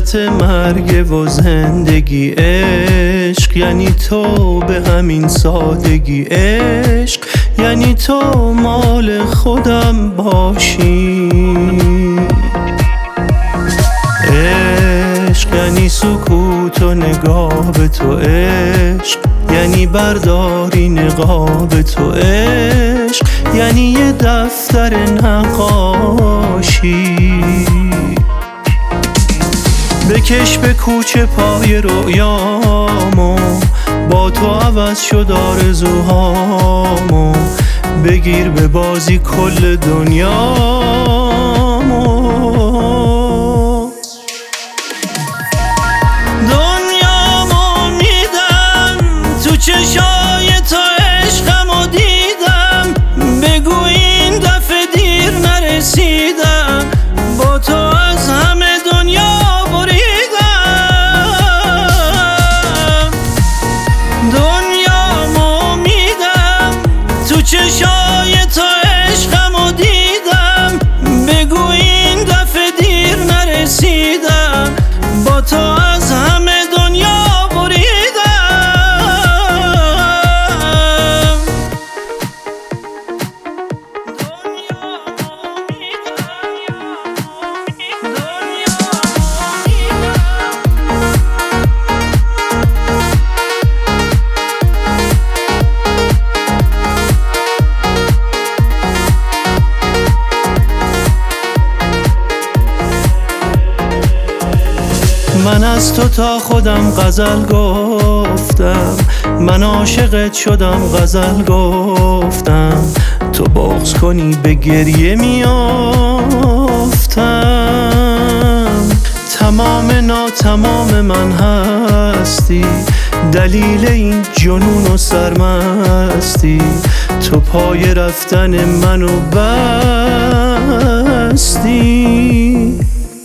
وسط مرگ و زندگی. عشق یعنی تو به همین سادگی. عشق یعنی تو مال خودم باشی. عشق یعنی سکوت و نگاه به تو. عشق یعنی برداری نقاب تو. عشق یعنی یه دفتر نقاشی. بکش به کوچه پای رویامو، با تو عوض شد آرزوهامو. بگیر به بازی کل دنیامو. دنیامو میدم تو چشای تو، عشقمو دیدم. بگو این دفعه دیر نرسیدم، با تو از همه دنیا چشای تو، عشقمو دیدم. بگو این دفعه دیر نرسیدم، با تو از همه دنیا بریدم. من از تو تا خودم غزل گفتم، من عاشقت شدم غزل گفتم. تو بغض کنی به گریه میافتم. تمام ناتمام من هستی، دلیل این جنون و سرمستی. تو پای رفتن منو بستی.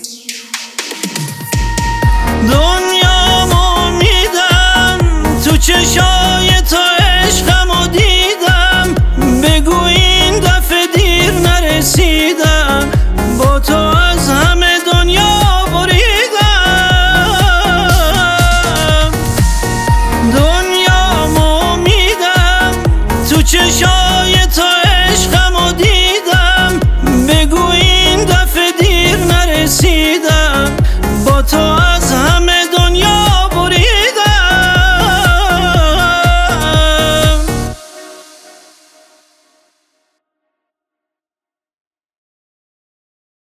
دنیامو میدم تو چشای تو، عشقمو دیدم. بگو این دفعه دیر نرسیدم، با تو از همه دنیا بریدم. دنیامو میدم تو چشای تو،